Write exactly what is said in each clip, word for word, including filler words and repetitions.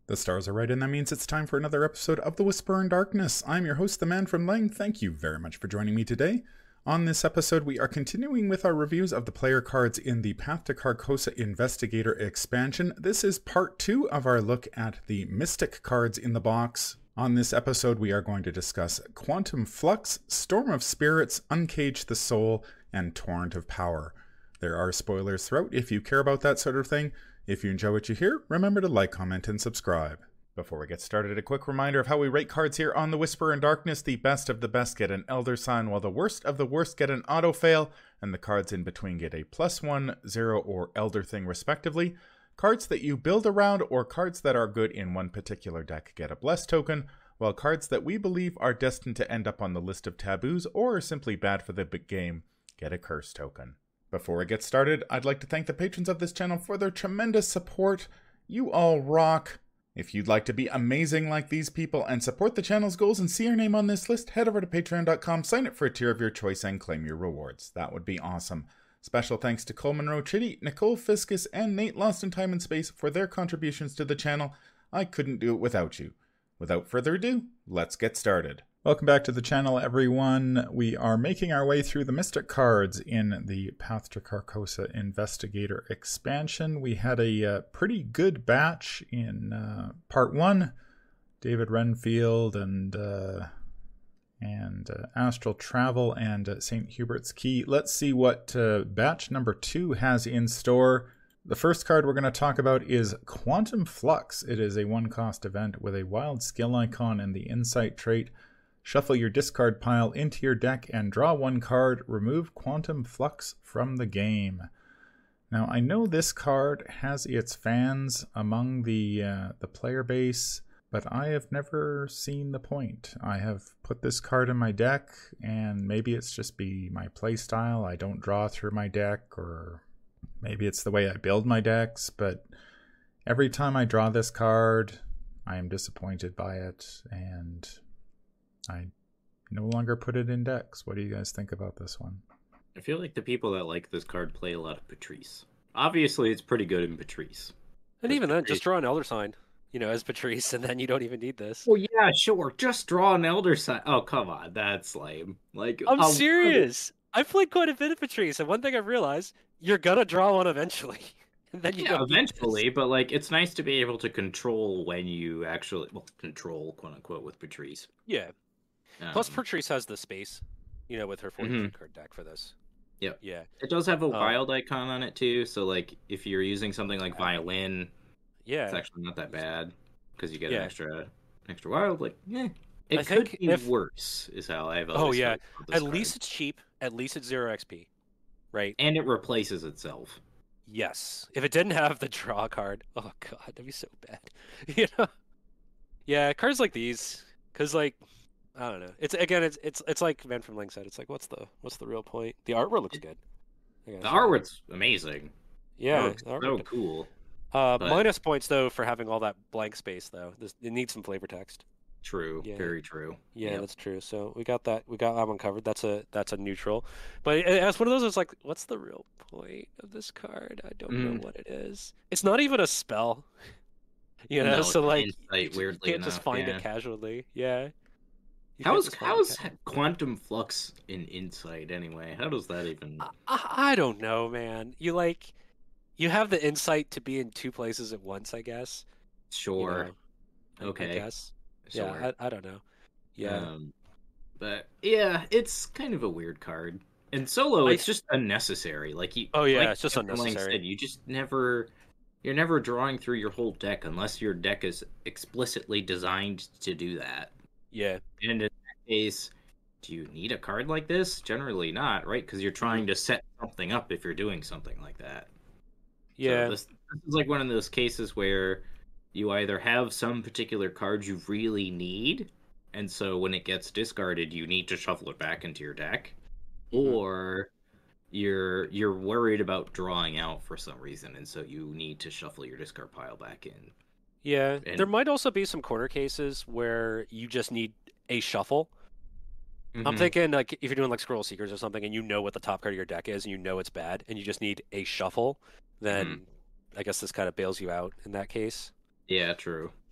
The stars are right, and that means it's time for another episode of The Whisper in Darkness. I'm your host, the Man from Lang. Thank you very much for joining me today. On this episode, we are continuing with our reviews of the player cards in the Path to Carcosa Investigator expansion. This is part two of our look at the Mystic cards in the box. On this episode, we are going to discuss Quantum Flux, Storm of Spirits, Uncage the Soul, and Torrent of Power. There are spoilers throughout if you care about that sort of thing. If you enjoy what you hear, remember to like, comment, and subscribe. Before we get started, a quick reminder of how we rate cards here on The Whisper in Darkness. The best of the best get an Elder Sign, while the worst of the worst get an Auto Fail, and the cards in between get a plus one, zero, or Elder Thing respectively. Cards that you build around or cards that are good in one particular deck get a Bless token, while cards that we believe are destined to end up on the list of taboos or are simply bad for the big game get a Curse token. Before we get started, I'd like to thank the patrons of this channel for their tremendous support. You all rock. If you'd like to be amazing like these people and support the channel's goals and see your name on this list, head over to patreon dot com, sign up for a tier of your choice, and claim your rewards. That would be awesome. Special thanks to Cole Monroe Chitty, Nicole Fiscus, and Nate Lost in Time and Space for their contributions to the channel. I couldn't do it without you. Without further ado, let's get started. Welcome back to the channel, everyone. We are making our way through the Mystic cards in the Path to Carcosa Investigator expansion. We had a uh, pretty good batch in uh, part one. David Renfield and uh, and uh, Astral Travel and uh, Saint Hubert's Key. Let's see what uh, batch number two has in store. The first card we're going to talk about is Quantum Flux. It is a one-cost event with a wild skill icon and the insight trait. Shuffle your discard pile into your deck and draw one card. Remove Quantum Flux from the game. Now, I know this card has its fans among the uh, the player base, but I have never seen the point. I have put this card in my deck, and maybe it's just be my play style. I don't draw through my deck, or maybe it's the way I build my decks, but every time I draw this card, I am disappointed by it, and I no longer put it in decks. What do you guys think about this one? I feel like the people that like this card play a lot of Patrice. Obviously, it's pretty good in Patrice. And even then, just draw an Elder Sign, you know, as Patrice, and then you don't even need this. Well, yeah, sure. Just draw an Elder Sign. Oh, come on. That's lame. Like, I'm I'll... serious. I've played quite a bit of Patrice, and one thing I've realized, you're going to draw one eventually. And then you yeah, eventually, but, like, it's nice to be able to control when you actually, well, control, quote-unquote, with Patrice. Yeah. Um, Plus, Patrice has the space, you know, with her forty mm-hmm. card deck for this. Yep. Yeah. It does have a um, wild icon on it, too, so, like, if you're using something like Violin, yeah, it's actually not that bad, because you get yeah. an extra an extra wild, like, eh. It I could think be if... worse, is how I've always Oh, yeah. At card. it's least it's cheap. At least it's zero X P. Right? And it replaces itself. Yes. If it didn't have the draw card, oh, God, that'd be so bad. You know? Yeah, cards like these, because, like, I don't know. It's again, it's it's it's like Man from Lang said. It's like, what's the what's the real point? The artwork looks good. The artwork's amazing. Yeah, it's so cool. Uh, but... minus points though for having all that blank space though. This, it needs some flavor text. True. Yeah. Very true. Yeah, yep. That's true. So we got that. We got that one covered. That's a that's a neutral. But as one of those, it's like, what's the real point of this card? I don't mm. know what it is. It's not even a spell. You know, no, so like, insight, you, weirdly you can't enough, just find yeah. it casually. Yeah. How's how's Quantum Flux in Insight anyway? How does that even? I, I don't know, man. You like, you have the insight to be in two places at once, I guess. Sure. You know, okay. I guess. Sure. Yeah, I, I don't know. Yeah. Um, but yeah, it's kind of a weird card. And solo, I, it's just unnecessary. Like you. Oh yeah, like it's just unnecessary. Said, you just never. You're never drawing through your whole deck unless your deck is explicitly designed to do that. Yeah. And in that case, do you need a card like this? Generally not, right? Because you're trying to set something up if you're doing something like that. Yeah. So this, this is like one of those cases where you either have some particular card you really need, and so when it gets discarded, you need to shuffle it back into your deck, mm-hmm. or you're you're worried about drawing out for some reason, and so you need to shuffle your discard pile back in. Yeah, and... there might also be some corner cases where you just need a shuffle. Mm-hmm. I'm thinking, like, if you're doing, like, Scroll Seekers or something, and you know what the top card of your deck is, and you know it's bad, and you just need a shuffle, then mm-hmm. I guess this kind of bails you out in that case. Yeah, true.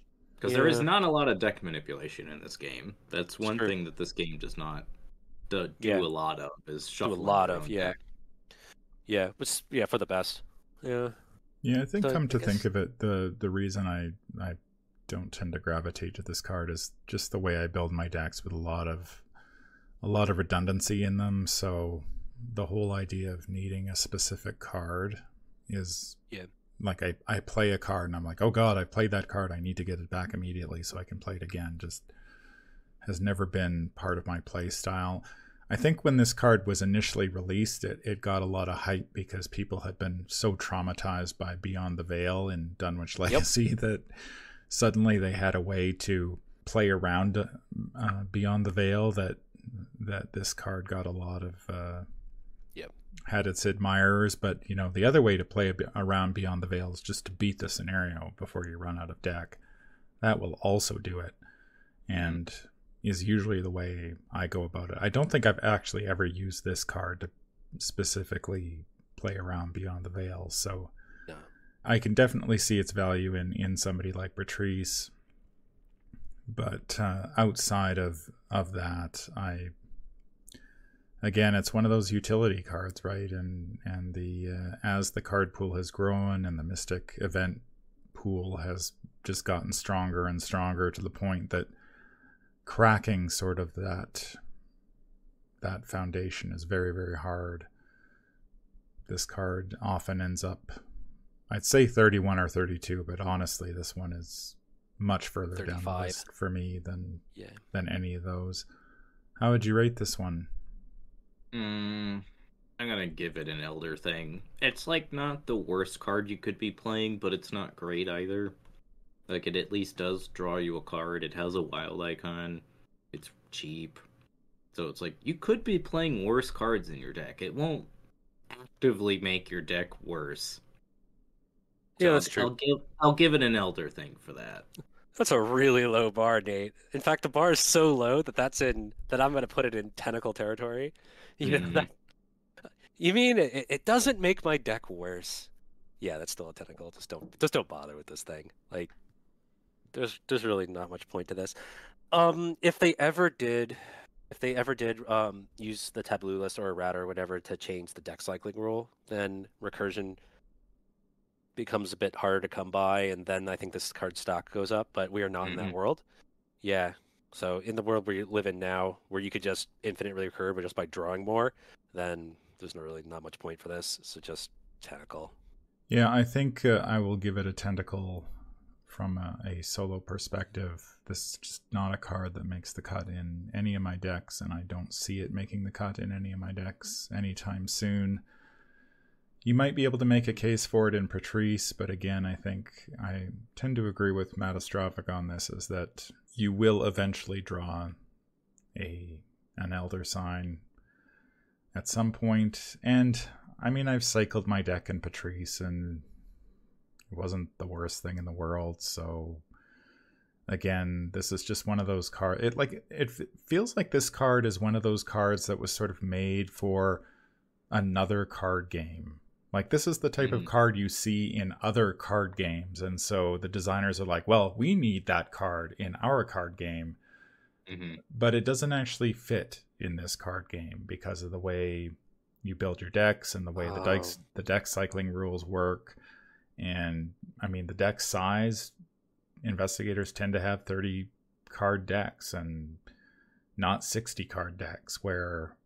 Because there is Yeah. not a lot of deck manipulation in this game. That's one true. thing that this game does not do, do Yeah. a lot of, is Do a shuffling lot your of own yeah, deck. yeah, which yeah for the best. Yeah, Yeah, I think So, come I to guess- think of it, the the reason I I don't tend to gravitate to this card is just the way I build my decks with a lot of a lot of redundancy in them. So the whole idea of needing a specific card is Yeah. like I, I play a card and I'm like, oh god, I played that card, I need to get it back immediately so I can play it again. Just has never been part of my play style. I think when this card was initially released, it, it got a lot of hype because people had been so traumatized by Beyond the Veil in Dunwich Legacy yep. that suddenly they had a way to play around uh, Beyond the Veil that that this card got a lot of uh, yep. had its admirers. But you know, the other way to play around Beyond the Veil is just to beat the scenario before you run out of deck. That will also do it, and mm-hmm. is usually the way I go about it. I don't think I've actually ever used this card to specifically play around Beyond the Veil, so no. I can definitely see its value in, in somebody like Patrice. But uh, outside of, of that, I again, it's one of those utility cards, right? And and the uh, as the card pool has grown and the Mystic event pool has just gotten stronger and stronger to the point that cracking sort of that that foundation is very, very hard. This card often ends up, I'd say thirty-one or thirty-two, but honestly this one is much further thirty-five down the list for me than yeah. than any of those. How would you rate this one? Mm, I'm gonna give it an Elder Thing. It's like not the worst card you could be playing, but it's not great either. Like, it at least does draw you a card. It has a wild icon. It's cheap. So it's like, you could be playing worse cards in your deck. It won't actively make your deck worse. So Yeah, that's I'll, true. I'll give, I'll give it an Elder Thing for that. That's a really low bar, Nate. In fact, the bar is so low that that's in that I'm going to put it in tentacle territory. You know Mm. that? You mean it, it doesn't make my deck worse? Yeah, that's still a tentacle. Just don't just don't bother with this thing. Like, there's there's really not much point to this. Um, if they ever did, if they ever did um use the taboo list or errata or whatever to change the deck cycling rule, then recursion becomes a bit harder to come by, and then I think this card stock goes up. But we are not Mm-hmm. in that world. Yeah. So in the world where you live in now, where you could just infinitely recur, but just by drawing more, then there's not really not much point for this. So just tentacle. Yeah, I think uh, I will give it a tentacle from a, a solo perspective. This is just not a card that makes the cut in any of my decks, and I don't see it making the cut in any of my decks anytime soon. You might be able to make a case for it in Patrice, but again, I think I tend to agree with Matastrophic on this, is that you will eventually draw a an Elder Sign at some point. And I mean, I've cycled my deck in Patrice, and it wasn't the worst thing in the world. So again, this is just one of those cards. It like it feels like this card is one of those cards that was sort of made for another card game. Like, this is the type mm-hmm. of card you see in other card games. And so the designers are like, well, we need that card in our card game. Mm-hmm. But it doesn't actually fit in this card game because of the way you build your decks and the way oh. the decks, the deck cycling rules work. And I mean, the deck size, investigators tend to have thirty card decks and not sixty card decks, where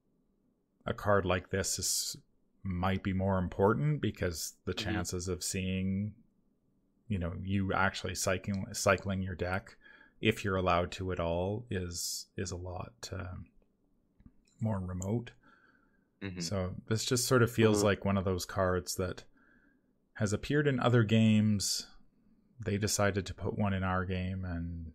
a card like this is might be more important because the mm-hmm. chances of seeing, you know, you actually cycling cycling your deck, if you're allowed to at all, is is a lot um, more remote. Mm-hmm. So this just sort of feels mm-hmm. like one of those cards that has appeared in other games. They decided to put one in our game, and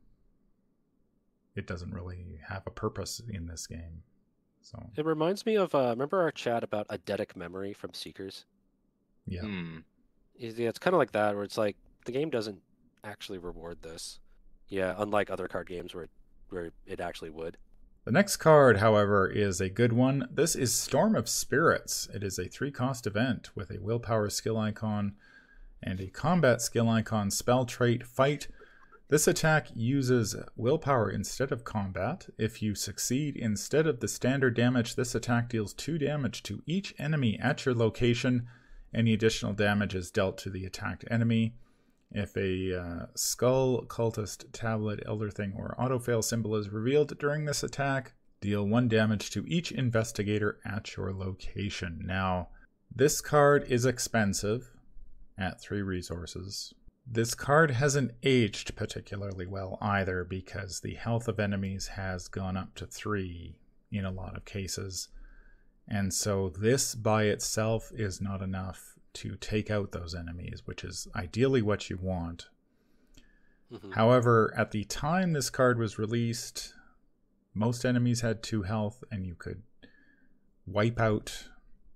it doesn't really have a purpose in this game. So it reminds me of uh, remember our chat about eidetic memory from Seekers? Yeah, hmm. yeah, it's kind of like that, where it's like the game doesn't actually reward this. Yeah, unlike other card games where it, where it actually would. The next card, however, is a good one. This is Storm of Spirits. It is a three-cost event with a willpower skill icon and a combat skill icon, spell trait, fight. This attack uses willpower instead of combat. If you succeed instead of the standard damage, this attack deals two damage to each enemy at your location. Any additional damage is dealt to the attacked enemy. If a uh, skull, cultist, tablet, elder thing, or autofail symbol is revealed during this attack, deal one damage to each investigator at your location. Now, this card is expensive at three resources. This card hasn't aged particularly well either, because the health of enemies has gone up to three in a lot of cases. And so this by itself is not enough to take out those enemies, which is ideally what you want. Mm-hmm. However, at the time this card was released, most enemies had two health, and you could wipe out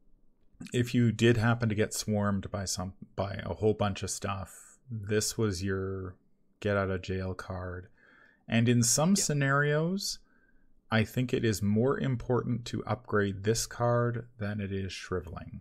if you did happen to get swarmed by some by a whole bunch of stuff. This was your get out of jail card. And in some yep. scenarios, I think it is more important to upgrade this card than it is Shriveling.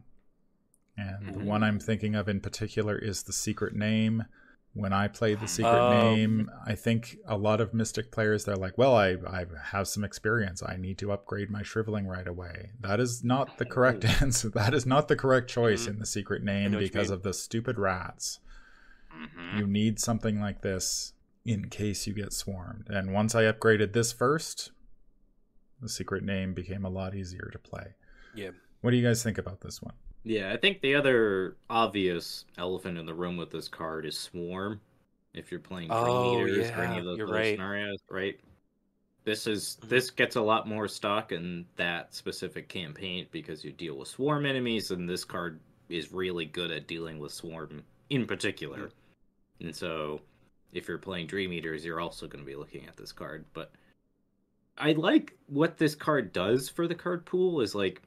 And mm-hmm. the one I'm thinking of in particular is the Secret Name. When I played the Secret oh. Name, I think a lot of Mystic players, they're like, well, I, I have some experience. I need to upgrade my Shriveling right away. That is not the correct answer. That is not the correct choice mm-hmm. in the Secret Name because of the stupid rats. Mm-hmm. You need something like this in case you get swarmed. And once I upgraded this first, the Secret Name became a lot easier to play. Yeah. What do you guys think about this one? Yeah, I think the other obvious elephant in the room with this card is Swarm. If you're playing Dream oh, Eaters yeah, or any of those you're other right. scenarios, right? This is this gets a lot more stock in that specific campaign because you deal with Swarm enemies, and this card is really good at dealing with Swarm in particular. Mm-hmm. And so, if you're playing Dream Eaters, you're also going to be looking at this card. But I like what this card does for the card pool is like,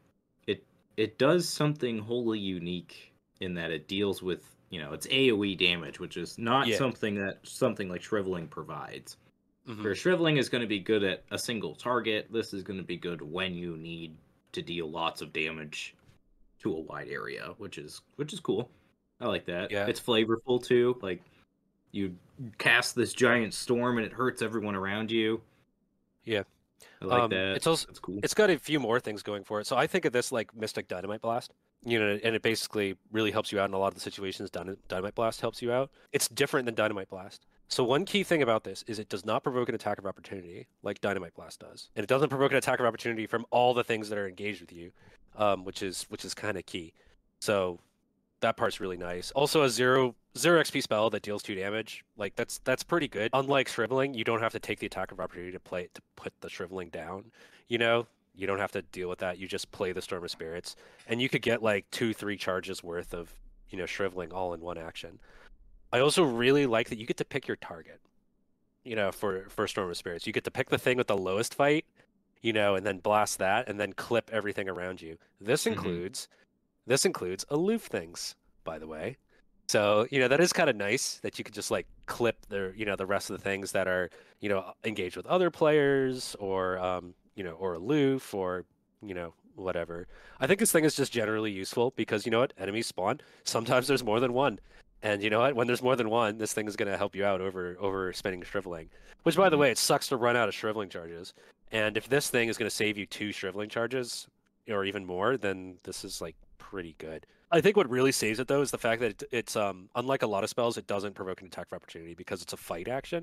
it does something wholly unique in that it deals with, you know, it's AoE damage, which is not yeah. something that something like Shriveling provides. Mm-hmm. Where Shriveling is going to be good at a single target, this is going to be good when you need to deal lots of damage to a wide area, which is which is cool. I like that. Yeah. It's flavorful too. Like, you cast this giant storm and it hurts everyone around you. Yeah. I like um, that. It's also That's cool. It's got a few more things going for it. So I think of this like Mystic Dynamite Blast, you know, and it basically really helps you out in a lot of the situations Dynamite Blast helps you out. It's different than Dynamite Blast. So one key thing about this is it does not provoke an attack of opportunity like Dynamite Blast does, and it doesn't provoke an attack of opportunity from all the things that are engaged with you, um, which is which is kind of key. So that part's really nice. Also, a zero zero X P spell that deals two damage, like that's that's pretty good. Unlike Shriveling, you don't have to take the attack of opportunity to play to put the Shriveling down. You know, you don't have to deal with that. You just play the Storm of Spirits, and you could get like two, three charges worth of, you know, Shriveling all in one action. I also really like that you get to pick your target. You know, for for Storm of Spirits, you get to pick the thing with the lowest fight, you know, and then blast that, and then clip everything around you. This includes. Mm-hmm. This includes aloof things, by the way. So, you know, that is kind of nice that you could just like clip the, you know, the rest of the things that are, you know, engaged with other players or, um, you know, or aloof or, you know, whatever. I think this thing is just generally useful because, you know what, enemies spawn. Sometimes there's more than one. And you know what, when there's more than one, this thing is going to help you out over, over spending Shriveling. Which, by the way, it sucks to run out of Shriveling charges. And if this thing is going to save you two Shriveling charges or even more, then this is like pretty good. I think what really saves it though is the fact that it's um unlike a lot of spells, it doesn't provoke an attack of opportunity because it's a fight action.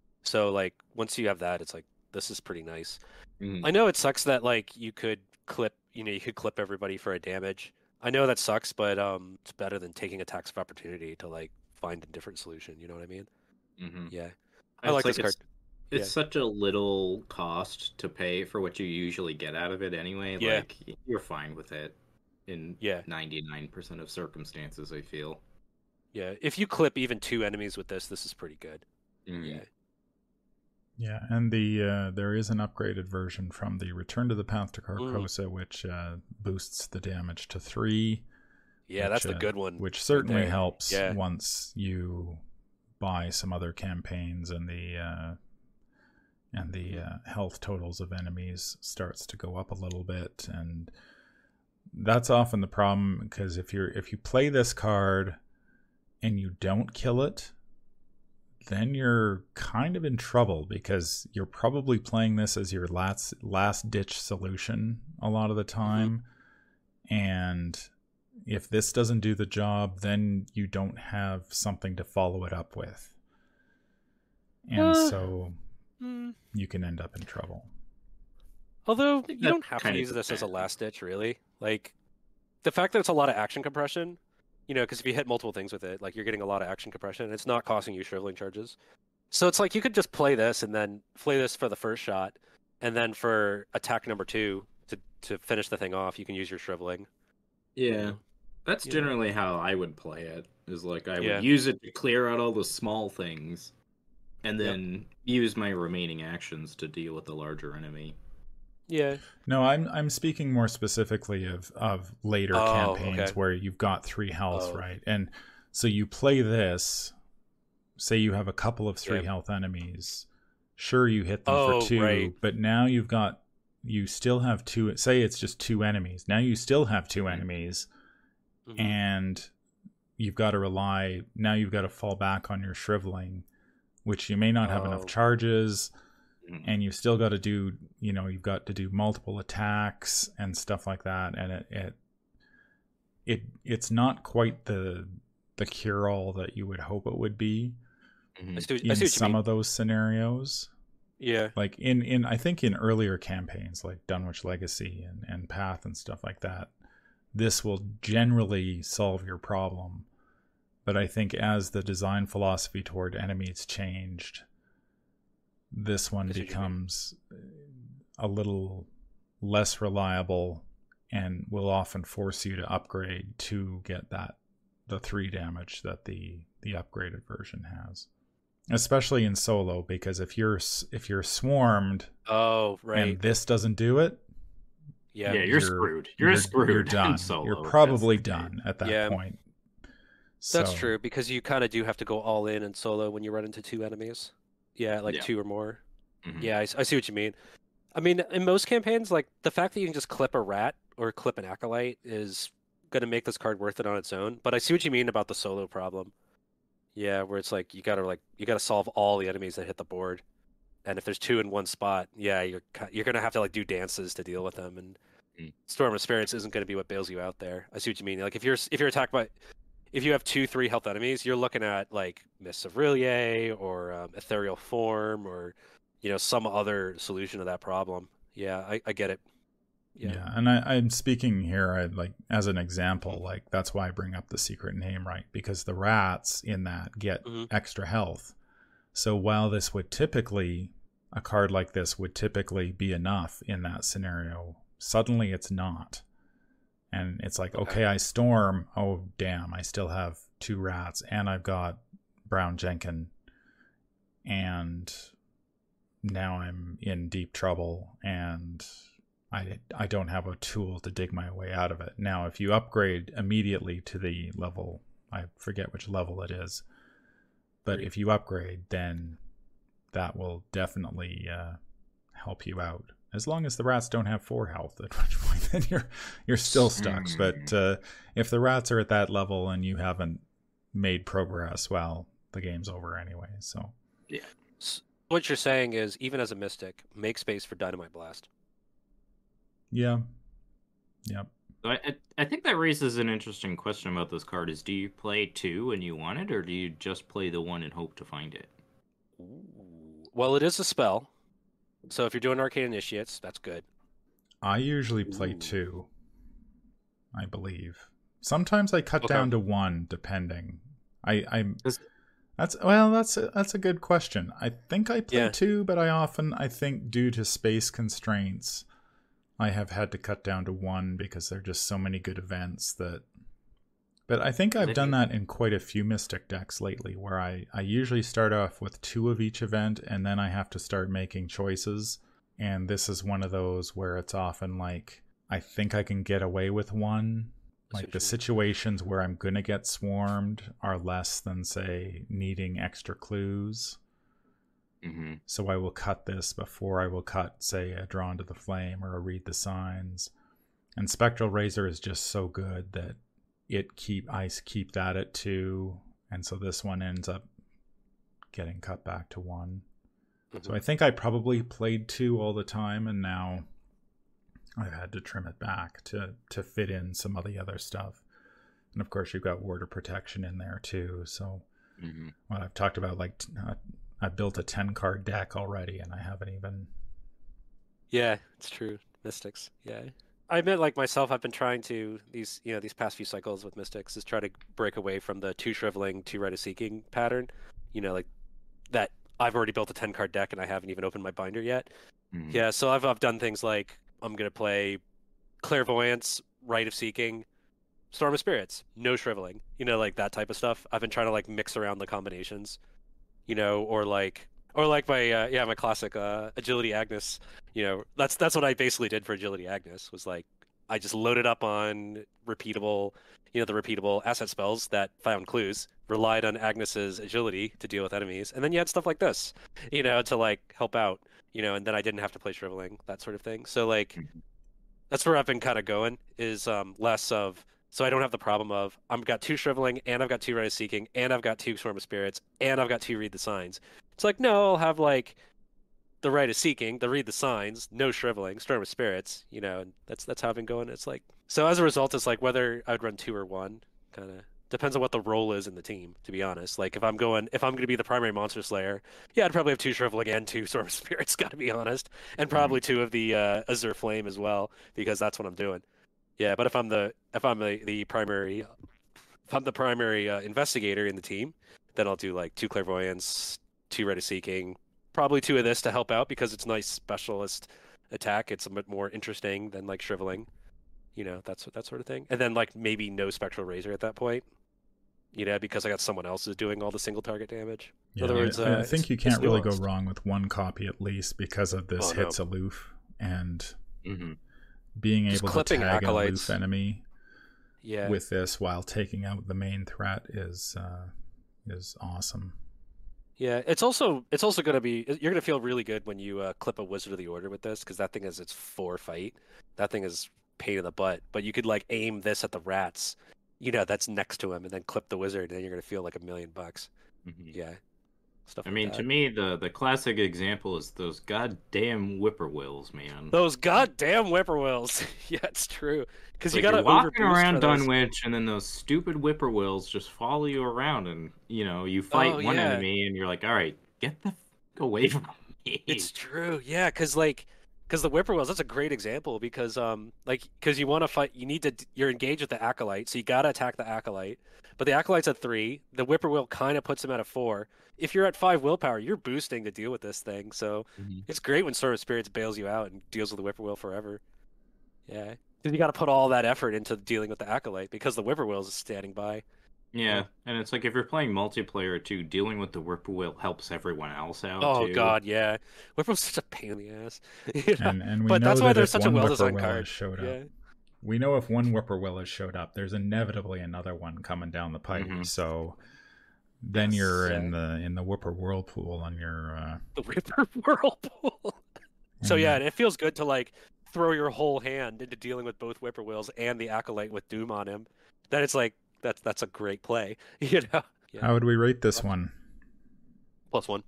So like once you have that, it's like this is pretty nice. Mm. I know it sucks that like you could clip, you know, you could clip everybody for a damage. I know that sucks, but um it's better than taking attacks of opportunity to like find a different solution. You know what I mean? Mm-hmm. Yeah, I it's like, like this card. It's yeah. such a little cost to pay for what you usually get out of it anyway. Yeah. Like you're fine with it. In yeah. ninety-nine percent of circumstances, I feel. Yeah, if you clip even two enemies with this, this is pretty good. Mm. Yeah. Yeah, and the uh, there is an upgraded version from the Return to the Path to Carcosa, mm. which uh, boosts the damage to three. Yeah, which, that's the uh, good one. Which certainly right helps yeah. once you buy some other campaigns and the uh, and the uh, health totals of enemies starts to go up a little bit. And that's often the problem, because if you're if you play this card and you don't kill it, then you're kind of in trouble because you're probably playing this as your last last ditch solution a lot of the time. Mm-hmm. And if this doesn't do the job, then you don't have something to follow it up with. And uh, so mm. you can end up in trouble. Although you don't have to use this as a last ditch, really. Like, the fact that it's a lot of action compression, you know, because if you hit multiple things with it, like, you're getting a lot of action compression, and it's not costing you shriveling charges. So it's like you could just play this and then play this for the first shot, and then for attack number two, to, to finish the thing off, you can use your shriveling. Yeah. That's yeah. generally how I would play it, is like I would yeah. use it to clear out all the small things, and then yep. use my remaining actions to deal with the larger enemy. Yeah. No, I'm I'm speaking more specifically of, of later oh, campaigns okay. where you've got three health, oh. right? And so you play this, say you have a couple of three yep. health enemies. Sure, you hit them oh, for two, right. but now you've got, you still have two, say it's just two enemies. Now you still have two enemies, mm-hmm. and you've got to rely, now you've got to fall back on your shriveling, which you may not have oh. enough charges. And you've still got to do, you know, you've got to do multiple attacks and stuff like that. And it, it, it it's not quite the the cure-all that you would hope it would be mm-hmm. I see, in I see some of those scenarios. Yeah. Like in, in I think in earlier campaigns like Dunwich Legacy and, and Path and stuff like that, this will generally solve your problem. But I think as the design philosophy toward enemies changed, this one becomes a little less reliable and will often force you to upgrade to get that the three damage that the the upgraded version has, especially in solo, because if you're if you're swarmed oh right and this doesn't do it, yeah, yeah you're, you're screwed you're, you're screwed you're done solo. You're probably done at that yeah. point. That's so, true, because you kind of do have to go all in in solo when you run into two enemies. Yeah, like yeah. two or more. Mm-hmm. Yeah, I, I see what you mean. I mean, in most campaigns, like, the fact that you can just clip a rat or clip an acolyte is going to make this card worth it on its own. But I see what you mean about the solo problem. Yeah, where it's like, you gotta, like, you gotta solve all the enemies that hit the board. And if there's two in one spot, yeah, you're you're going to have to, like, do dances to deal with them. And mm. Storm of Experience isn't going to be what bails you out there. I see what you mean. Like, if you're if you're attacked by... If you have two, three health enemies, you're looking at, like, Mists of R'lyeh or um, Ethereal Form or, you know, some other solution to that problem. Yeah, I, I get it. Yeah, yeah and I, I'm speaking here, I, like, as an example, like, that's why I bring up the secret name, right? Because the rats in that get mm-hmm. extra health. So while this would typically, a card like this would typically be enough in that scenario, suddenly it's not. And it's like, okay. okay, I storm. Oh, damn, I still have two rats. And I've got Brown Jenkin. And now I'm in deep trouble. And I, I don't have a tool to dig my way out of it. Now, if you upgrade immediately to the level, I forget which level it is. But if you upgrade, then that will definitely uh, help you out. As long as the rats don't have four health, at which point then you're you're still stuck. But uh, if the rats are at that level and you haven't made progress, well, the game's over anyway. So yeah, what you're saying is, even as a mystic, make space for Dynamite Blast. Yeah. Yep. I I think that raises an interesting question about this card: is do you play two when you want it, or do you just play the one and hope to find it? Well, it is a spell. So if you're doing Arcane Initiates, that's good. I usually play Ooh. two, I believe. Sometimes I cut okay. down to one, depending. I I'm that's well, that's a, that's a good question. I think I play yeah. two, but I often I think due to space constraints, I have had to cut down to one because there are just so many good events that. But I think I've done that in quite a few Mystic decks lately, where I, I usually start off with two of each event, and then I have to start making choices. And this is one of those where it's often like, I think I can get away with one. Like the situations where I'm going to get swarmed are less than, say, needing extra clues. Mm-hmm. So I will cut this before I will cut, say, a Drawn to the Flame or a Read the Signs. And Spectral Razor is just so good that it keep I keep that at two, and so this one ends up getting cut back to one. Mhm. So I think I probably played two all the time, and now I've had to trim it back to, to fit in some of the other stuff. And of course, you've got Ward of Protection in there too. So Mm-hmm. what I've talked about, like uh, I built a ten card deck already, and I haven't even. Yeah, it's true. Mystics. Yeah. I admit, like myself, I've been trying to these, you know, these past few cycles with Mystics is try to break away from the two shriveling, two Rite of Seeking pattern. You know, like that. I've already built a ten card deck and I haven't even opened my binder yet. Mm-hmm. Yeah, so I've I've done things like I'm gonna play Clairvoyance, Rite of Seeking, Storm of Spirits, no shriveling. You know, like that type of stuff. I've been trying to like mix around the combinations. You know, or like. Or like my uh, yeah my classic uh, Agility Agnes, you know that's that's what I basically did for Agility Agnes was like I just loaded up on repeatable, you know the repeatable asset spells that found clues, relied on Agnes's agility to deal with enemies, and then you had stuff like this, you know to like help out, you know and then I didn't have to play shriveling, that sort of thing. So like that's where I've been kind of going is um, less of so I don't have the problem of I've got two shriveling and I've got two Rite of Seeking and I've got two Storm of Spirits and I've got two Read the Signs. It's like, no, I'll have like the Rite of Seeking, the Read the Signs, no shriveling, Storm of Spirits, you know, and that's that's how I've been going. It's like so as a result, it's like whether I would run two or one, kind of depends on what the role is in the team. To be honest, like if I'm going, if I'm going to be the primary Monster Slayer, yeah, I'd probably have two shriveling and two Storm of Spirits. Got to be honest, and probably mm-hmm. two of the uh, Azure Flame as well, because that's what I'm doing. Yeah, but if I'm the if I'm the, the primary, if I'm the primary uh, investigator in the team, then I'll do like two Clairvoyance, two Rite of Seeking, probably two of this to help out because it's nice specialist attack. It's a bit more interesting than like shriveling, you know, that's that sort of thing. And then like maybe no Spectral Razor at that point, you know, because I got someone else who's doing all the single target damage. Yeah, in other words, I, uh, I think you can't really go wrong with one copy at least because of this oh, hits no. aloof and mm-hmm. being Just able to tag acolytes. an aloof enemy yeah. with this while taking out the main threat is uh, is awesome. Yeah, it's also it's also going to be you're going to feel really good when you uh, clip a Wizard of the Order with this because that thing is its four fight. That thing is pain in the butt. But you could like aim this at the rats, you know, that's next to him, and then clip the wizard, and then you're going to feel like a million bucks. Mm-hmm. Yeah, stuff. I like mean, that. to me, the the classic example is those goddamn whippoorwills, man. Those goddamn whippoorwills. Yeah, it's true. Because like you got to walking around Dunwich, and then those stupid whippoorwills just follow you around, and you know you fight oh, one yeah. enemy, and you're like, all right, get the fuck away from me. It's true. Yeah, because like, because the whippoorwills, that's a great example because um, like, because you want to fight, you need to, you're engaged with the acolyte, so you got to attack the acolyte. But the acolyte's at three. The whippoorwill kind of puts him at a four. If you're at five willpower, you're boosting to deal with this thing. So mm-hmm. it's great when Storm of Spirits bails you out and deals with the whippoorwill forever. Yeah, because you got to put all that effort into dealing with the acolyte because the whippoorwill is standing by. Yeah, yeah, and it's like if you're playing multiplayer too, dealing with the whippoorwill helps everyone else out. Oh too. god, yeah, whippoorwill's such a pain in the ass. You know? And and we but know that's that why there's if such a one well-designed whippoorwill card. has showed up, Yeah. we know if one whippoorwill has showed up, there's inevitably another one coming down the pipe. Mm-hmm. So then Yes, you're yeah. in the in the whippoor whirlpool on your uh, The whippoor whirlpool. So yeah, and it feels good to like throw your whole hand into dealing with both whippoorwills and the acolyte with Doom on him. Then it's like that's that's a great play, you know. Yeah. How would we rate this one? Plus one.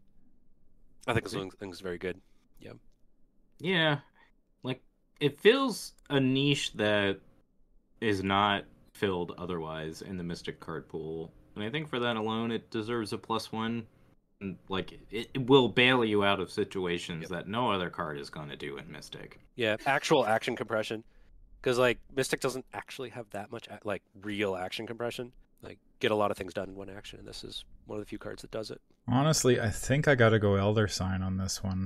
I think this one thing's very good. Yeah. Yeah, like it fills a niche that is not filled otherwise in the Mystic card pool, and I think for that alone, it deserves a plus one. And like it, it will bail you out of situations Yep. that no other card is going to do in Mystic. Yeah, actual action compression, because like Mystic doesn't actually have that much a- like real action compression. Like get a lot of things done in one action, and this is one of the few cards that does it. Honestly, I think I got to go Elder Sign on this one.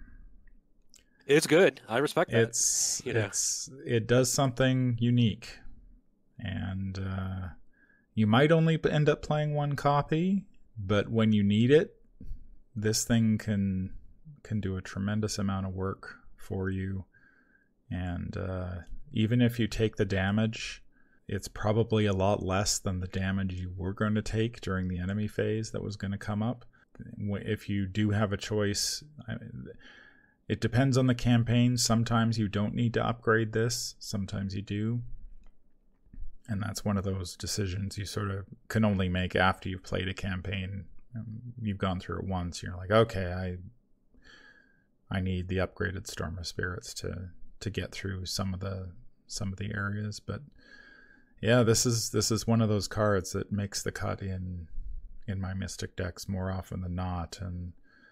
It's good. I respect that. It's you know. it's it does something unique, and uh, you might only end up playing one copy, but when you need it, this thing can can do a tremendous amount of work for you. And uh, even if you take the damage, it's probably a lot less than the damage you were going to take during the enemy phase that was going to come up. If you do have a choice, it depends on the campaign. Sometimes you don't need to upgrade this. Sometimes you do. And that's one of those decisions you sort of can only make after you've played a campaign Um, you've gone through it once. You're like, okay, I I need the upgraded Storm of Spirits to to get through some of the some of the areas. But yeah, this is this is one of those cards that makes the cut in in my Mystic decks more often than not, and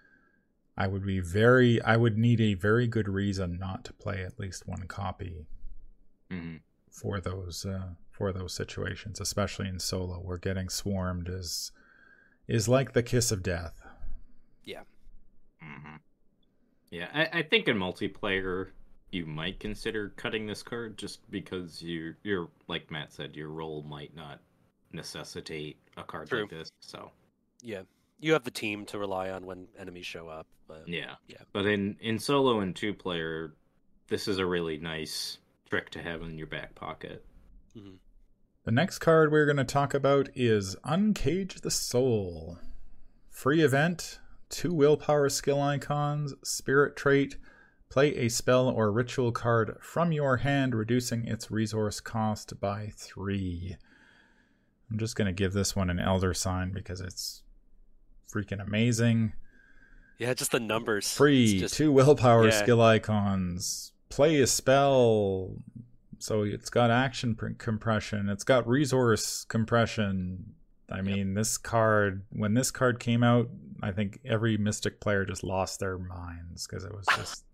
I would be very I would need a very good reason not to play at least one copy Mm-hmm. for those uh, for those situations, especially in solo, where getting swarmed is is like the kiss of death. Yeah. Mm-hmm. Yeah, I, I think in multiplayer you might consider cutting this card just because you you're like Matt said, your role might not necessitate a card True. like this. So Yeah. You have the team to rely on when enemies show up. But yeah, yeah. But in in solo and two player, this is a really nice trick to have in your back pocket. Mm-hmm. The next card we're going to talk about is Uncage the Soul. Free event, two willpower skill icons, spirit trait, play a spell or ritual card from your hand, reducing its resource cost by three. I'm just going to give this one an Elder Sign because it's freaking amazing. Yeah, just the numbers. Free, just... two willpower yeah. skill icons, play a spell. So it's got action compression. It's got resource compression. I mean, yep. This card, when this card came out, I think every Mystic player just lost their minds because it was just,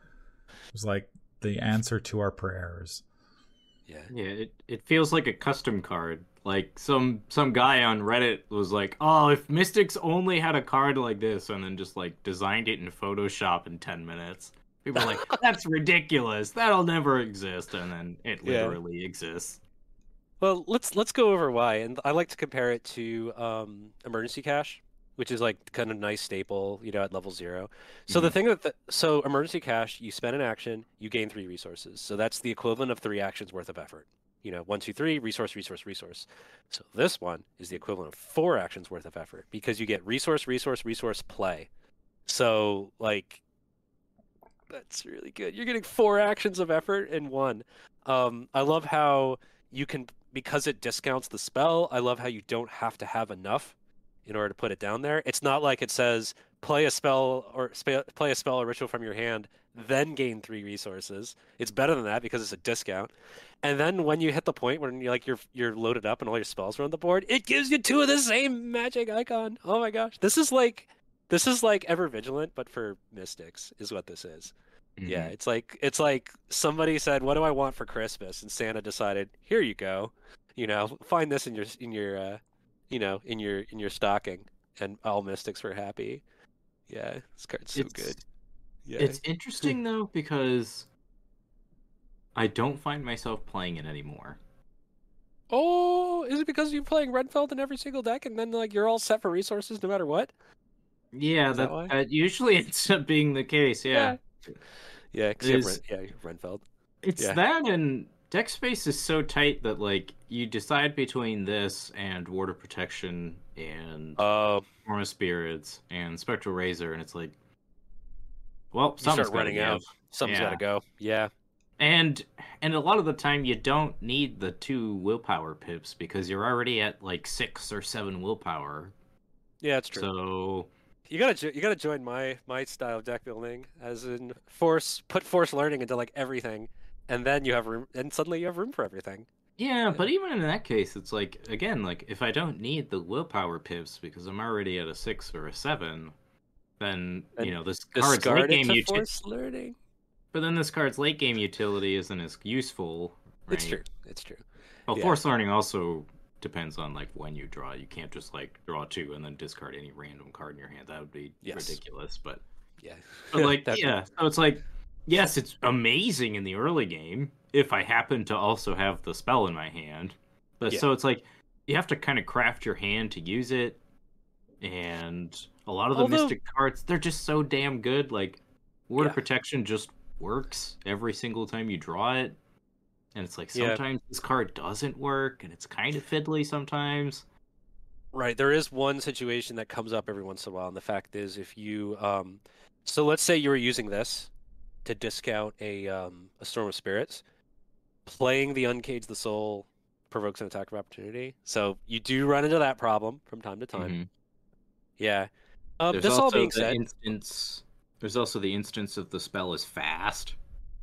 it was like the answer to our prayers. Yeah. Yeah, it, it feels like a custom card. Like some some guy on Reddit was like, oh, if Mystics only had a card like this, and then just like designed it in Photoshop in ten minutes. People are like, that's ridiculous. That'll never exist. And then it literally yeah. exists. Well, let's let's go over why. And I like to compare it to um, Emergency Cash, which is like kind of nice staple, you know, at level zero. So mm-hmm. the thing that the, so Emergency Cash, you spend an action, you gain three resources. So that's the equivalent of three actions worth of effort. You know, one, two, three, resource, resource, resource. So this one is the equivalent of four actions worth of effort because you get resource, resource, resource, play. So like. That's really good. You're getting four actions of effort in one. Um, I love how you can, because it discounts the spell, I love how you don't have to have enough in order to put it down there. It's not like it says, play a spell or sp- play a spell or ritual from your hand, then gain three resources. It's better than that because it's a discount. And then when you hit the point when you're like you're you're loaded up and all your spells are on the board, it gives you two of the same magic icon. Oh my gosh. This is like This is like Ever Vigilant, but for Mystics, is what this is. Mm-hmm. Yeah, it's like it's like somebody said, "What do I want for Christmas?" and Santa decided, "Here you go, you know, find this in your in your, uh, you know, in your in your stocking," and all Mystics were happy. Yeah, this card's so it's, good. Yeah, it's interesting though because I don't find myself playing it anymore. Oh, is it because you're playing Renfeld in every single deck, and then like you're all set for resources no matter what? Yeah, that, that, that usually ends up being the case. Yeah, yeah, yeah, you have Ren, yeah, you have Renfeld. It's yeah. that, and deck space is so tight that like you decide between this and Ward of Protection and uh, Storm of Spirits and Spectral Razor, and it's like, well, you something's start running gotta out. give. Something's yeah. got to go. Yeah. And and a lot of the time you don't need the two willpower pips because you're already at like six or seven willpower. Yeah, it's true. So you gotta you gotta join my my style of deck building, as in force put force learning into like everything, and then you have room, and suddenly you have room for everything. Yeah, yeah. But even in that case, it's like again, like if I don't need the willpower pips because I'm already at a six or a seven, then and you know this card's late game utility. Force learning. But then this card's late game utility isn't as useful. Right? It's true. It's true. Well, yeah. force learning also depends on like when you draw. You can't just like draw two and then discard any random card in your hand. That would be yes. ridiculous. But yeah, but like yeah, so it's like yes, it's amazing in the early game if I happen to also have the spell in my hand. But yeah. so it's like you have to kind of craft your hand to use it, and a lot of the Although... Mystic cards they're just so damn good. Like Ward yeah. of Protection just works every single time you draw it, and it's like sometimes yeah. this card doesn't work and it's kind of fiddly sometimes. Right, there is one situation that comes up every once in a while, and the fact is if you um so let's say you were using this to discount a um a Storm of Spirits, playing the Uncage the Soul provokes an attack of opportunity, so you do run into that problem from time to time. Mm-hmm. Yeah. Um, There's this also all being the said, instance. There's also the instance of the spell is fast,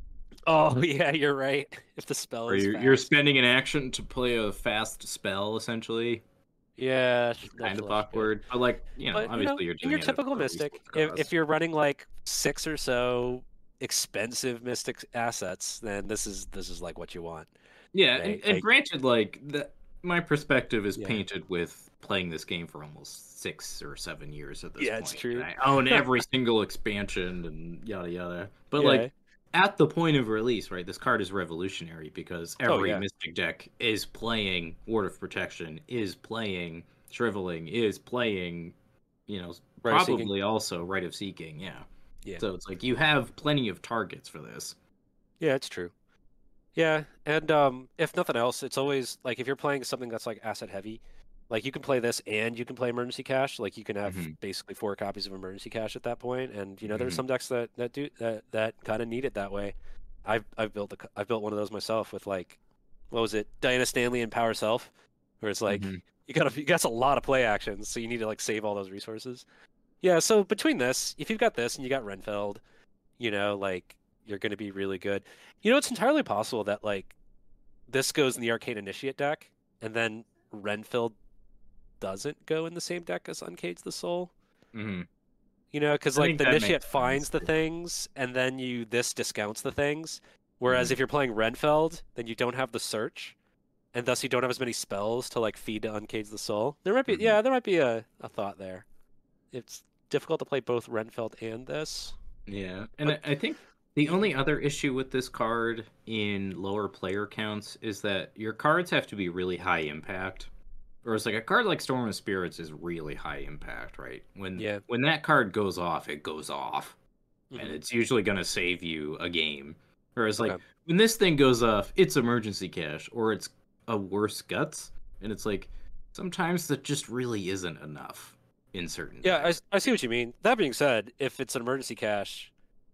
oh yeah, you're right. If the spell where is you're, you're fast, spending an action to play a fast spell, essentially. yeah, It's that's kind of less good. awkward, but like you know, But you know, obviously you're in doing your it at typical a reasonable Mystic, if cost. if you're running like six or so expensive Mystic assets, then this is this is like what you want. Yeah, Right? and, and Like, granted, like the, my perspective is Yeah. painted with playing this game for almost six or seven years at this Yeah, point. it's true. And I own every single expansion and yada yada. But Yeah. like at the point of release, right, this card is revolutionary because every Oh, yeah. Mystic deck is playing Ward of Protection, is playing Shriveling, is playing, you know, Rite of Seeking. probably also Rite of Seeking, yeah. Yeah. So it's like you have plenty of targets for this. Yeah, it's true. Yeah, and um, if nothing else, it's always like if you're playing something that's like asset heavy, like you can play this and you can play Emergency Cache. Like you can have Mhm. basically four copies of Emergency Cache at that point, and you know there's Mhm. some decks that that do that that kind of need it that way. I've I've built a, I've built one of those myself with like, what was it, Diana Stanley and Power Self, where it's like Mhm. you got you got a lot of play actions, so you need to like save all those resources. Yeah, so between this, if you've got this and you got Renfeld, you know, like you're going to be really good. You know, it's entirely possible that like this goes in the Arcane Initiate deck, and then Renfield doesn't go in the same deck as Uncage the Soul. Mhm. You know, because I like think the that Initiate makes finds the sense. things, and then you this discounts the things. Whereas Mhm. if you're playing Renfeld, then you don't have the search, and thus you don't have as many spells to like feed to Uncage the Soul. There might be, Mhm. yeah, there might be a, a thought there. It's difficult to play both Renfeld and this. Yeah, and But- I I think the only other issue with this card in lower player counts is that your cards have to be really high impact. Whereas like a card like Storm of Spirits is really high impact, right? When Yeah. when that card goes off, it goes off. And Mhm. it's usually gonna save you a game. Whereas like Okay. when this thing goes off, it's Emergency Cache or it's a worse guts. And it's like sometimes that just really isn't enough in certain Yeah, I, decks. I see what you mean. That being said, if it's an Emergency Cache,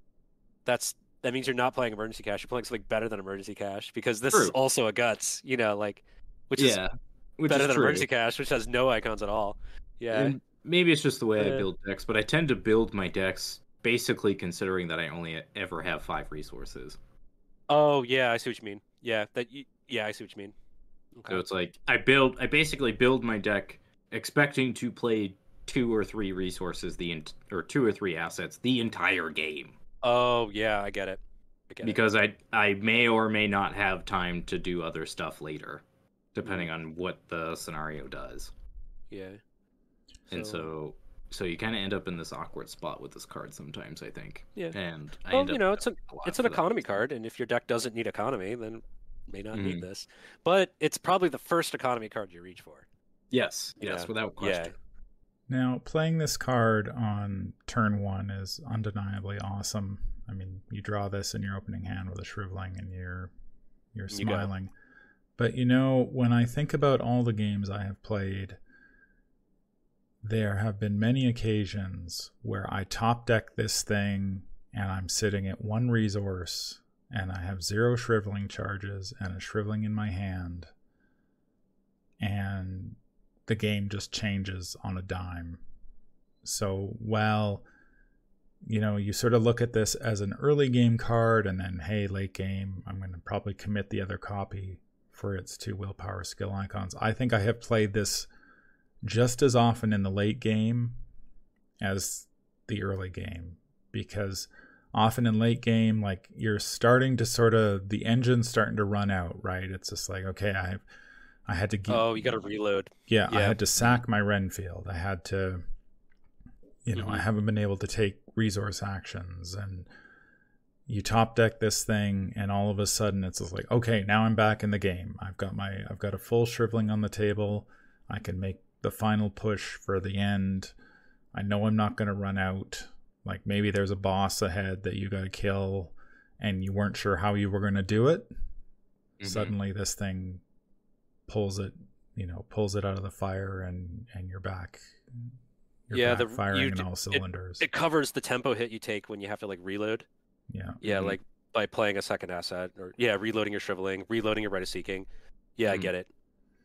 that's that means you're not playing Emergency Cache. You're playing something better than Emergency Cache because this is True. also a guts, you know, like which is Yeah. Which better is than true. Emergency Cache, which has no icons at all. Yeah. And maybe it's just the way But, I uh, build decks, but I tend to build my decks basically considering that I only ever have five resources. Oh yeah, I see what you mean. Yeah, that you, yeah, I see what you mean. Okay. So it's like I build, I basically build my deck expecting to play two or three resources the ent- or two or three assets the entire game Oh yeah, I get it. I get it. because I I may or may not have time to do other stuff later, depending Mm. on what the scenario does. Yeah. And so so you kind of end up in this awkward spot with this card sometimes, I think. Yeah. And I Well, end you up know, it's an a lot it's an for that economy reason. card, and if your deck doesn't need economy, then it may not need Mhm. this. But it's probably the first economy card you reach for. Yes, You yes, know, without yeah. question. Now, playing this card on turn one is undeniably awesome. I mean, you draw this in your opening hand with a Shriveling and you're you're You go. smiling. But you know, when I think about all the games I have played, there have been many occasions where I top deck this thing and I'm sitting at one resource and I have zero Shriveling charges and a Shriveling in my hand, and the game just changes on a dime. So while, you know, you sort of look at this as an early game card and then, hey, late game, I'm going to probably commit the other copy for its two willpower skill icons. I think I have played this just as often in the late game as the early game, because often in late game, like you're starting to sort of, the engine's starting to run out, right? It's just like, okay, I I had to get, Oh, you got to reload. yeah, I Yeah. had to sack my Renfield. I had to, you know, I Mhm. haven't been able to take resource actions, and you top deck this thing, and all of a sudden it's just like, okay, now I'm back in the game. I've got my, I've got a full Shriveling on the table. I can make the final push for the end. I know I'm not going to run out. Like maybe there's a boss ahead that you got to kill, and you weren't sure how you were going to do it. Mhm. Suddenly this thing pulls it, you know, pulls it out of the fire, and and you're back. You're Yeah, back the- firing you in d- all cylinders. It covers the tempo hit you take when you have to like reload. yeah. Yeah, Mhm. like by playing a second asset, or yeah, reloading your Shriveling, reloading your Rite of Seeking. Yeah, I Mhm. get it.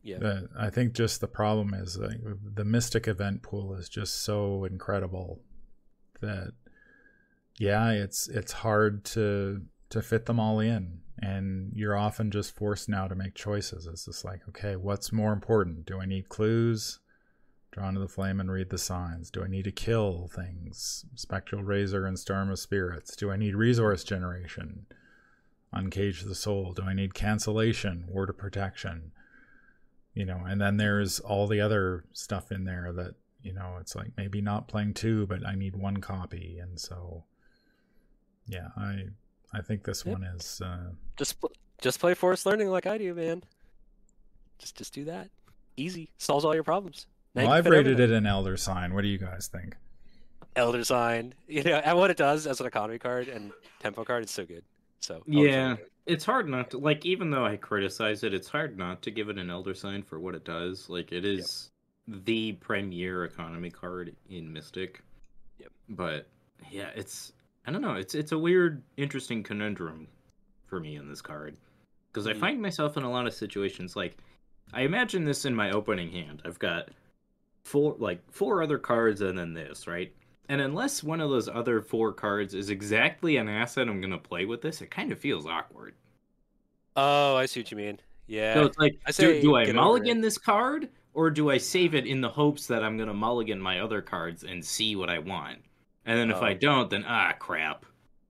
Yeah. The, I think just the problem is like, the Mystic event pool is just so incredible that, yeah, it's it's hard to to fit them all in, and you're often just forced now to make choices. It's just like, okay, what's more important? Do I need clues? Drawn to the flame and read the signs. Do I need to kill things? Spectral Razor and Storm of Spirits. Do I need resource generation? Uncage the Soul. Do I need cancellation? Word of Protection? You know, and then there's all the other stuff in there that, you know, it's like maybe not playing two, but I need one copy. And so, yeah, I I think this Yep. one is... Uh, Just pl- just play Forest Learning like I do, man. Just just do that. Easy. Solves all your problems. Now you well, can I've fit rated everything. it an Elder Sign. What do you guys think? Elder Sign. You know, and what it does as an economy card and tempo card, it's so good. So Elder Sign. Yeah, it's hard not to, like, even though I criticize it, it's hard not to give it an Elder Sign for what it does. Like, it is the premier economy card in Mystic. Yep. But yeah, it's, I don't know, it's it's a weird, interesting conundrum for me in this card, because Mhm. I find myself in a lot of situations. Like, I imagine this in my opening hand. I've got four, like four other cards, and then this, right? And unless one of those other four cards is exactly an asset I'm gonna play with this, it kind of feels awkward. Oh, I see what you mean. Yeah. So it's like, I do, say do I get over mulligan it. this card, or do I save it in the hopes that I'm gonna mulligan my other cards and see what I want? And then if I Oh. don't, then ah, crap.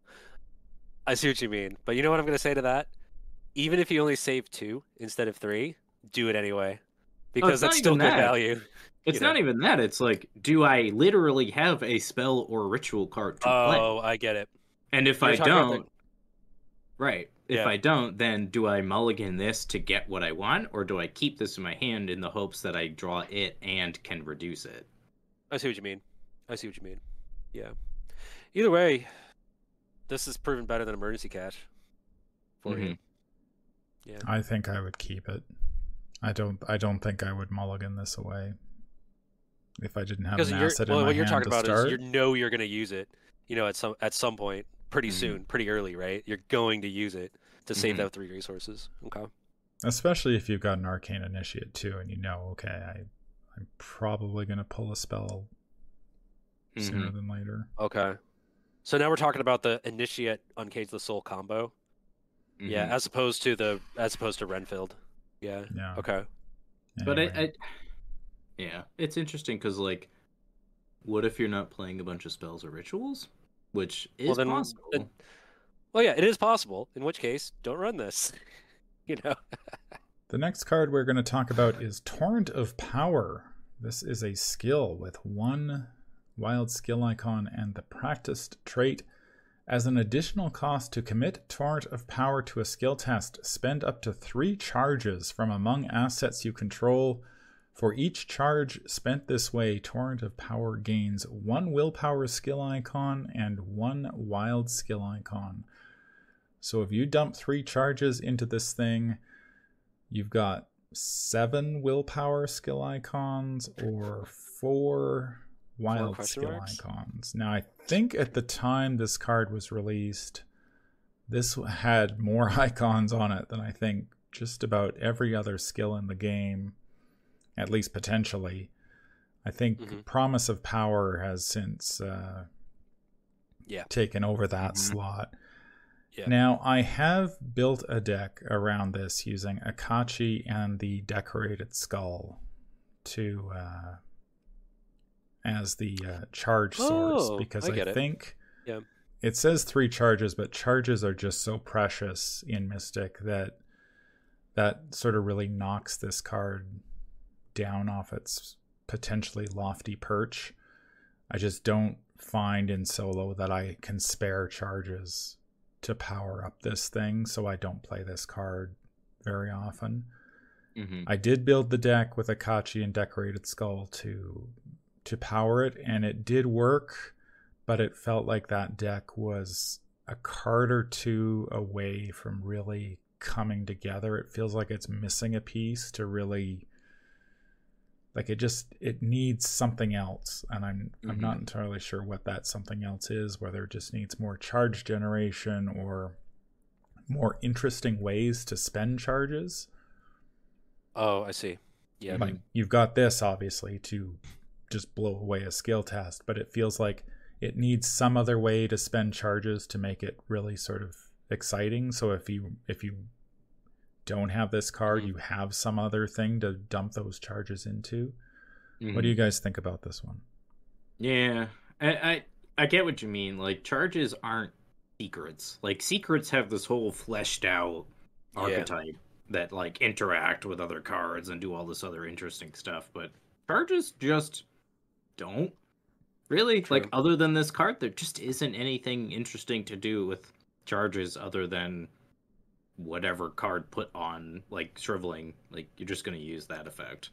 I see what you mean. But you know what I'm going to say to that? Even if you only save two instead of three, do it anyway. Because it's not that's still even good that. value. It's You not know. even that. It's like, do I literally have a spell or ritual card to play? Oh, I get it. And if You're I talking about don't, the- right, if Yeah. I don't, then do I mulligan this to get what I want, or do I keep this in my hand in the hopes that I draw it and can reduce it? I see what you mean. I see what you mean. Yeah. Either way, this is proven better than emergency cash for you. Mhm. Yeah. I think I would keep it. I don't. I don't think I would mulligan this away if I didn't have Because an you're, asset well, in my what you're hand talking to about start. is you know you're going to use it. You know, at some at some point, pretty Mhm. soon, pretty early, right? You're going to use it to save Mhm. that three resources. Okay. Especially if you've got an Arcane Initiate too, and you know, okay, I, I'm probably going to pull a spell sooner Mhm. than later. Okay. So now we're talking about the Initiate Uncage the Soul combo. Yeah, Mhm. as opposed to the as opposed to Renfield. Yeah. Yeah. Okay. But I, Anyway. I, yeah, it's interesting because, like, what if you're not playing a bunch of spells or rituals? Which is Well, then- possible. then- Well, yeah, it is possible. In which case, don't run this. You know. The next card we're going to talk about is Torrent of Power. This is a skill with one wild skill icon and the practiced trait. As an additional cost to commit Torrent of Power to a skill test, spend up to three charges from among assets you control. For each charge spent this way, Torrent of Power gains one willpower skill icon and one wild skill icon. So if you dump three charges into this thing, you've got seven willpower skill icons or four wild question skill marks? icons. Now, I think at the time this card was released, this had more icons on it than I think just about every other skill in the game, at least potentially. I think Mhm. Promise of Power has since uh, Yeah. taken over that Mhm. slot. Yeah. Now, I have built a deck around this using Akachi and the Decorated Skull to uh, as the uh, charge source, Oh, because I I, get it. think Yeah. it says three charges, but charges are just so precious in Mystic that that sort of really knocks this card down off its potentially lofty perch. I just don't find in solo that I can spare charges to power up this thing, so I don't play this card very often. Mhm. I did build the deck with Akachi and Decorated Skull to to power it, and it did work, but it felt like that deck was a card or two away from really coming together. It feels like it's missing a piece to really, like, it just it needs something else, and I'm I'm not Mhm. entirely sure what that something else is, whether it just needs more charge generation or more interesting ways to spend charges. Oh, I see. Yeah. Like you've got this obviously to just blow away a skill test, but it feels like it needs some other way to spend charges to make it really sort of exciting. So if you if you don't have this card, Mhm. you have some other thing to dump those charges into. Mhm. What do you guys think about this one? Yeah, I, I I get what you mean. Like charges aren't secrets. Like secrets have this whole fleshed out Yeah. archetype that like interact with other cards and do all this other interesting stuff. But charges just don't really. True. Like other than this card, there just isn't anything interesting to do with charges other than whatever card put on like shriveling. Like you're just gonna use that effect.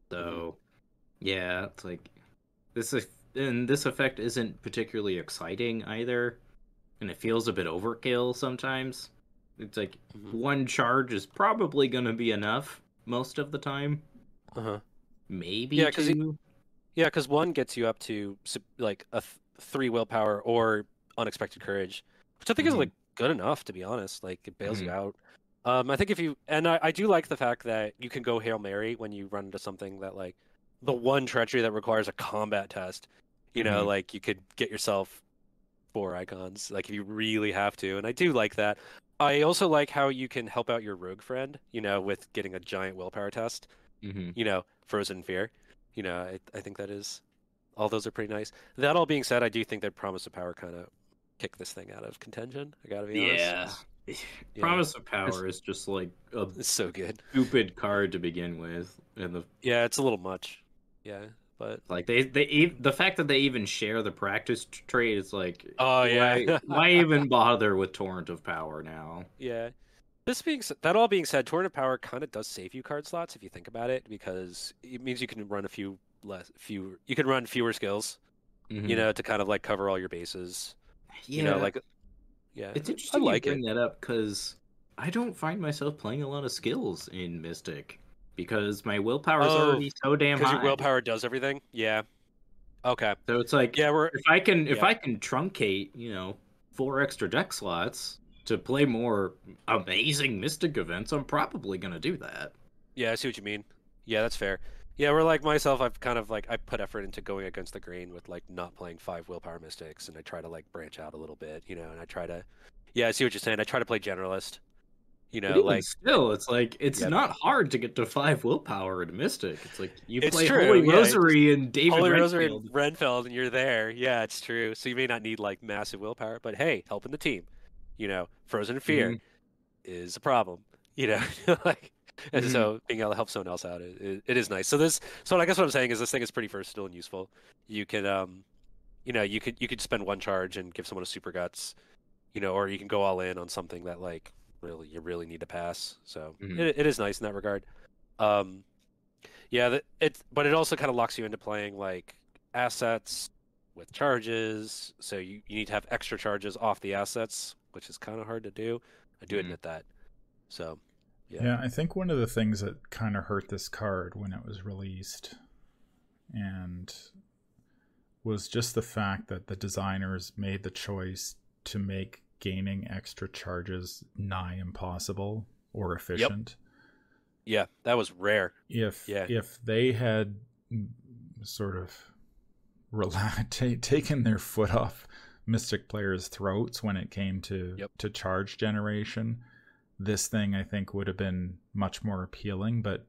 So yeah, it's like this is and this effect isn't particularly exciting either, and it feels a bit overkill sometimes. It's like Mhm. one charge is probably going to be enough most of the time. Uh-huh. Maybe Yeah, 'cause it- two. Yeah, because one gets you up to s- like a th- three willpower or unexpected courage, which I think is Mhm. like good enough to be honest. Like it bails you Mhm. out. Um, I think if you and I, I do like the fact that you can go Hail Mary when you run into something that like the one treachery that requires a combat test. You know, Mhm. like you could get yourself four icons, like if you really have to, and I do like that. I also like how you can help out your rogue friend, you know, with getting a giant willpower test. Mhm. You know, Frozen Fear. You know, I, I think that is, all those are pretty nice. That all being said, I do think that Promise of Power kind of kicked this thing out of contention. I gotta be Yeah. honest. Yeah. Promise of Power is just like a It's so good. stupid card to begin with, and the Yeah, it's a little much. Yeah, but like they they ev- the fact that they even share the practice t- trait is like, oh yeah, why, why even bother with Torrent of Power now? yeah. This being s- that all being said, Torrent of Power kind of does save you card slots if you think about it, because it means you can run a few less, few. You can run fewer skills, you Mhm. know, to kind of like cover all your bases. Yeah, You know, like yeah, it's I interesting like you it. bring that up because I don't find myself playing a lot of skills in Mystic because my willpower is Oh, already so damn Because high. your willpower does everything. Yeah. Okay. So it's like Yeah, we're if I can if yeah. I can truncate, you know, four extra deck slots to play more amazing Mystic events, I'm probably gonna do that. Yeah, I see what you mean. Yeah, that's fair. Yeah, we're like myself. I've kind of like I put effort into going against the grain with like not playing five willpower mystics, and I try to like branch out a little bit, you know. And I try to, yeah, I see what you're saying. I try to play generalist, you But know, even like still, it's like it's Yep. not hard to get to five willpower in Mystic. It's like you It's play true, Holy yeah, it just- Rosary and David Holy Rosary Redfield. and Renfeld, and you're there. Yeah, it's true. So you may not need like massive willpower, but hey, helping the team, you know, Frozen Fear Mhm. is a problem, you know, like. And Mhm. so being able to help someone else out, it, it, it is nice. So this, so I guess what I'm saying is this thing is pretty versatile and useful. You can, um, you know, you could you could spend one charge and give someone a super guts, you know, or you can go all in on something that like really you really need to pass. So Mhm. it, it is nice in that regard. Um, yeah, that it, but it also kind of locks you into playing like assets with charges. So you, you need to have extra charges off the assets, which is kind of hard to do. I do Mhm. admit that. So. Yeah. Yeah. I think one of the things that kind of hurt this card when it was released and was just the fact that the designers made the choice to make gaining extra charges nigh impossible or efficient. Yeah, that was rare. If Yeah. if they had sort of rela- ta taken their foot off Mystic players' throats when it came to Yep. to charge generation, this thing I think would have been much more appealing. But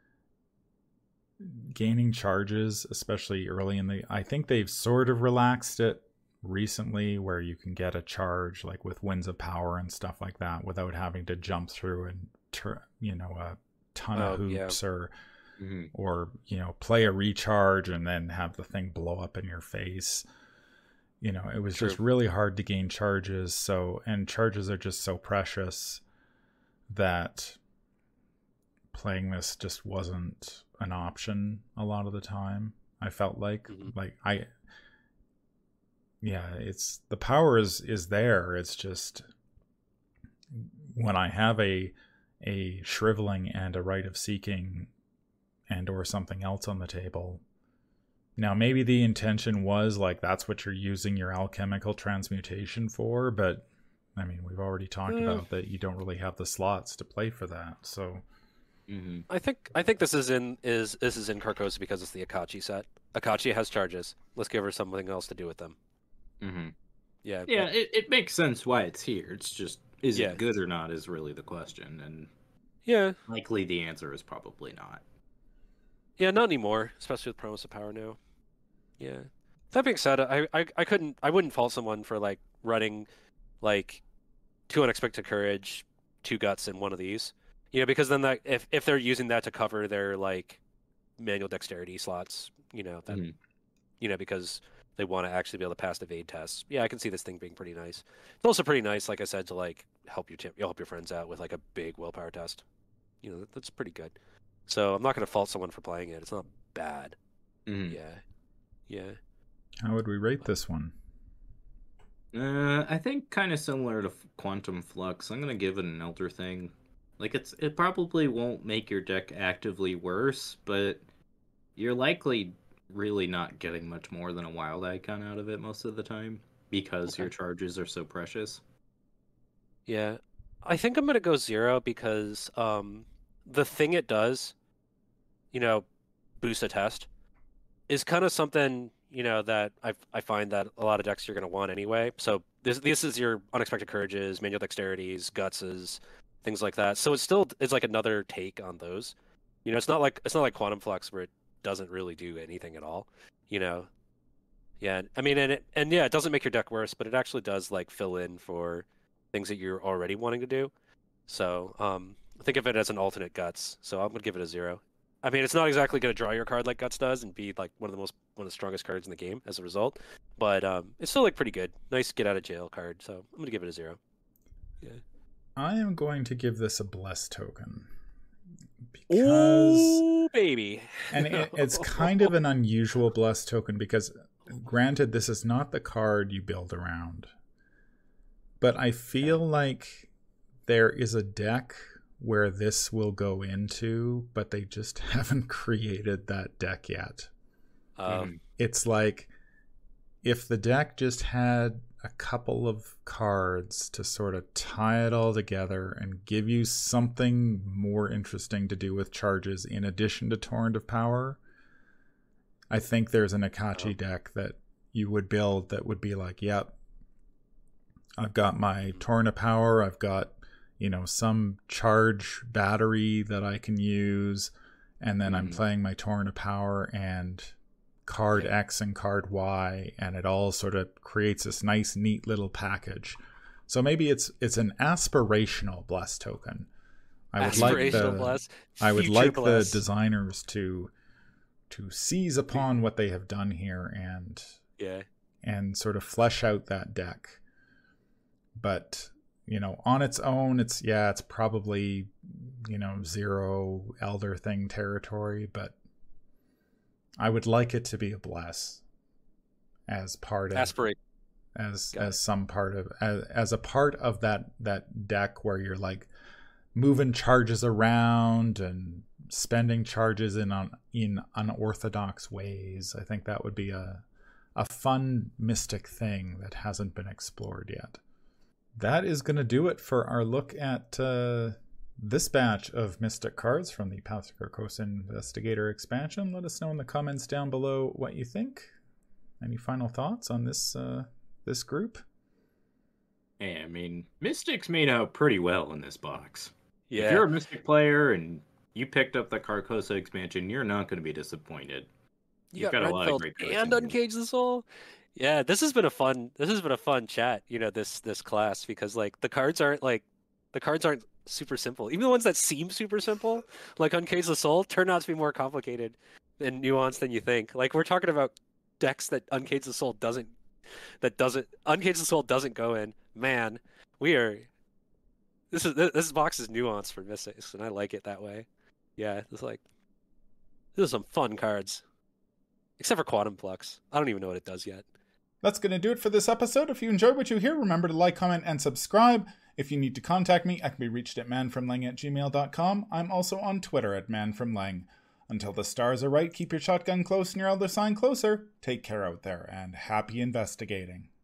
gaining charges, especially early in the, I think they've sort of relaxed it recently, where you can get a charge like with Winds of Power and stuff like that without having to jump through and tur- you know a ton of Oh, yeah. hoops or Mhm. or you know play a recharge and then have the thing blow up in your face. You know, it was True. just really hard to gain charges. So, and charges are just so precious that playing this just wasn't an option a lot of the time. I felt like Mhm. like I yeah, it's the power is is there. It's just when I have a a shriveling and a rite of seeking and or something else on the table. Now maybe the intention was like that's what you're using your alchemical transmutation for, but I mean we've already talked Mm. about that you don't really have the slots to play for that. So Mm-hmm. I think I think this is in is this is in Carcosa because it's the Akachi set. Akachi has charges. Let's give her something else to do with them. Mm-hmm. Yeah. Yeah, but- it, it makes sense why it's here. It's just, is Yeah. it good or not is really the question, and yeah. likely the answer is probably not. Yeah, not anymore, especially with Promise of Power now. Yeah. That being said, I, I, I couldn't I wouldn't fault someone for like running like two Unexpected Courage, two Guts, and one of these. You know, because then that if, if they're using that to cover their like manual dexterity slots, you know, that Mhm. you know, because they want to actually be able to pass the evade tests. Yeah, I can see this thing being pretty nice. It's also pretty nice, like I said, to like help your tim- help your friends out with like a big willpower test. You know, that, that's pretty good. So I'm not going to fault someone for playing it. It's not bad. Mhm. Yeah, yeah. How would we rate this one? Uh, I think kind of similar to F- Quantum Flux. I'm gonna give it an Elder Thing. Like it's it probably won't make your deck actively worse, but you're likely really not getting much more than a wild icon out of it most of the time because Okay. your charges are so precious. Yeah, I think I'm gonna go zero because um, the thing it does, you know, boost a test, is kind of something you know that I I find that a lot of decks you're gonna want anyway. So this this is your Unexpected Courages, Manual Dexterities, Gutses, things like that. So it's still it's like another take on those. You know, it's not like it's not like Quantum Flux where it doesn't really do anything at all. You know, yeah. I mean, and it, and yeah, it doesn't make your deck worse, but it actually does like fill in for things that you're already wanting to do. So um, think of it as an alternate Guts. So I'm gonna give it a zero. I mean, it's not exactly gonna draw your card like Guts does and be like one of the most one of the strongest cards in the game as a result, but um, it's still like pretty good. Nice get out of jail card. So I'm gonna give it a zero. Yeah. I am going to give this a bless token. Because Ooh, baby. and it, it's kind of an unusual bless token because granted this is not the card you build around, but I feel like there is a deck where this will go into, but they just haven't created that deck yet. Um, It's like if the deck just had a couple of cards to sort of tie it all together and give you something more interesting to do with charges in addition to Torrent of Power, I think there's an Akachi deck that you would build that would be like, yep, I've got my Torrent of Power, I've got, you know, some charge battery that I can use, and then I'm Mhm. playing my Torrent of Power and card Yeah. X and card Y, and it all sort of creates this nice, neat little package. So maybe it's it's an aspirational bless token. I would like aspirational the bless. I would future like bless. the designers to to seize upon what they have done here and Yeah. and sort of flesh out that deck. But, you know, on its own, it's, yeah, it's probably, you know, zero Elder Thing territory, but I would like it to be a bless as part of, Aspirate. as, Got as some part of, as, as a part of that, that deck where you're like moving charges around and spending charges in on, in unorthodox ways. I think that would be a, a fun mystic thing that hasn't been explored yet. That is going to do it for our look at uh, this batch of Mystic cards from the Path to Carcosa Investigator expansion. Let us know in the comments down below what you think. Any final thoughts on this uh, this group? Hey, I mean, Mystics made out pretty well in this box. Yeah. If you're a Mystic player and you picked up the Carcosa expansion, you're not going to be disappointed. You You've got, got a lot of Redfeld great cards and in here. Uncage the Soul. Yeah, this has been a fun. This has been a fun chat. You know, this this class because like the cards aren't like the cards aren't super simple. Even the ones that seem super simple, like Uncage the Soul, turn out to be more complicated and nuanced than you think. Like we're talking about decks that Uncage the Soul doesn't that doesn't Uncage the Soul doesn't go in. Man, we are. This is this, this box is nuanced for Mystics, and I like it that way. Yeah, it's like this is some fun cards. Except for Quantum Flux. I don't even know what it does yet. That's going to do it for this episode. If you enjoyed what you hear, remember to like, comment, and subscribe. If you need to contact me, I can be reached at manfromlang at gmail dot com. I'm also on Twitter at manfromlang. Until the stars are right, keep your shotgun close and your elder sign closer. Take care out there, and happy investigating.